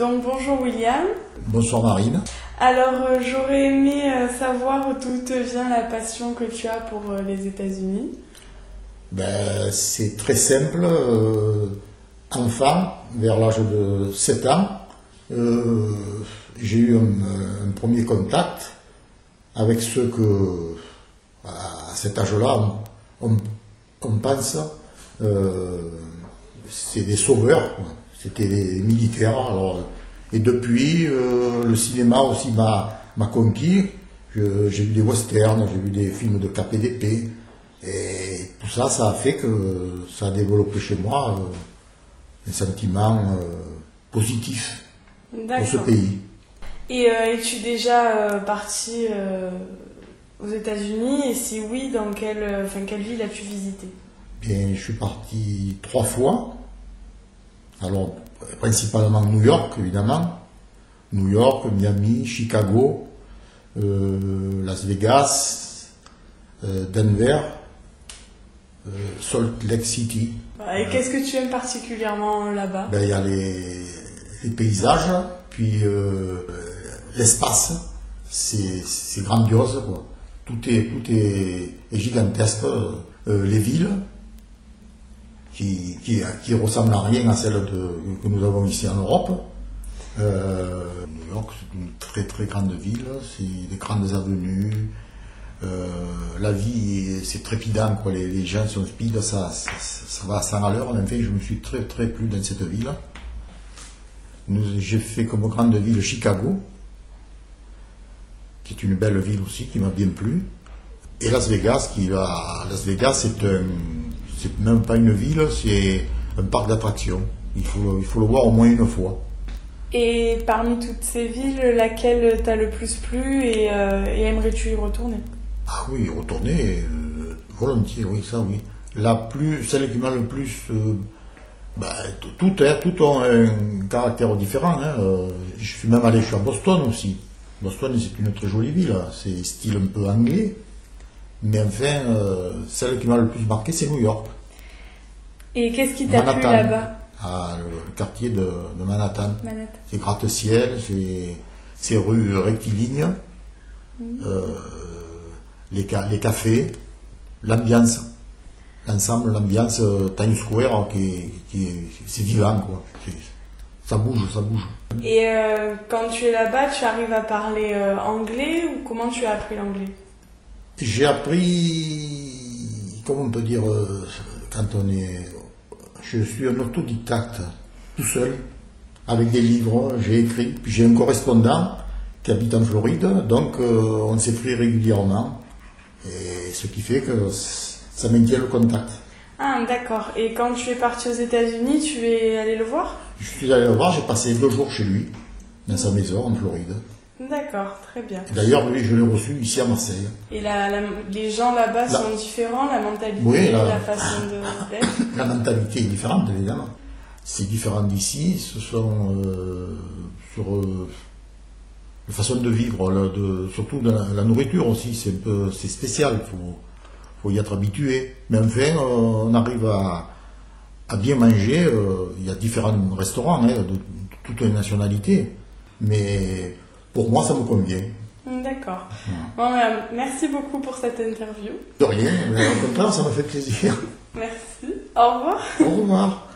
Donc bonjour William. Bonsoir Marine. Alors j'aurais aimé savoir d'où te vient la passion que tu as pour les États-Unis. C'est très simple. Enfant, vers l'âge de 7 ans, j'ai eu un premier contact avec ceux que, à cet âge-là, on pense, c'est des sauveurs, quoi. C'était des militaires. Alors, et depuis, le cinéma aussi m'a conquis. J'ai vu des westerns, j'ai vu des films de KPDP. Et tout ça, ça a fait que ça a développé chez moi un sentiment positif pour ce pays. Et es-tu déjà parti aux États-Unis? Et si oui, dans quelle ville as-tu visité? Bien, je suis parti 3 fois. Alors, principalement New York, évidemment. New York, Miami, Chicago, Las Vegas, Denver, Salt Lake City. Et qu'est-ce que tu aimes particulièrement là-bas? Il y a les paysages, puis l'espace, c'est grandiose, quoi. Tout est gigantesque. Les villes, qui ressemblent à rien à celles que nous avons ici en Europe. New York, c'est une très très grande ville, c'est des grandes avenues. La vie, c'est trépidant, quoi. Les gens sont speed, ça va à 100 à l'heure. En fait, je me suis très très plu dans cette ville. J'ai fait comme grande ville Chicago, qui est une belle ville aussi, qui m'a bien plu. Et Las Vegas, Las Vegas, c'est même pas une ville, c'est un parc d'attractions. Il faut le voir au moins une fois. Et parmi toutes ces villes, laquelle t'a le plus plu et aimerais-tu y retourner? Ah oui, retourner, volontiers, oui, ça oui. Celle qui m'a le plus... tout ont un caractère différent. Je suis même allé à Boston aussi. Boston, c'est une très jolie ville, c'est style un peu anglais. Mais enfin, celle qui m'a le plus marqué, c'est New York. Et qu'est-ce qui t'a plu là-bas? Le quartier de Manhattan. C'est gratte-ciel, c'est rues rectilignes, les cafés, l'ambiance, l'ensemble, l'ambiance Times Square, c'est vivant, quoi. Ça bouge. Et quand tu es là-bas, tu arrives à parler anglais ou comment tu as appris l'anglais? J'ai appris, comment on peut dire, je suis un autodidacte, tout seul, avec des livres, j'ai écrit, puis j'ai un correspondant qui habite en Floride, donc on s'écrit régulièrement, et ce qui fait que ça maintient le contact. Ah d'accord, et quand tu es parti aux États-Unis, tu es allé le voir? Je suis allé le voir, j'ai passé 2 jours chez lui, dans sa maison en Floride. D'accord, très bien. D'ailleurs, lui, je l'ai reçu ici à Marseille. Et les gens là-bas sont différents, la mentalité, oui, la façon d'être? La mentalité est différente, évidemment. C'est différent d'ici, ce sont sur la façon de vivre, surtout de la nourriture aussi, c'est spécial, il faut y être habitué. Mais enfin, on arrive à bien manger, il y a différents restaurants, de toutes les nationalités, mais pour moi, ça me convient. D'accord. Bon, merci beaucoup pour cette interview. De rien, mais au contraire, ça m'a fait plaisir. Merci. Au revoir. Au revoir.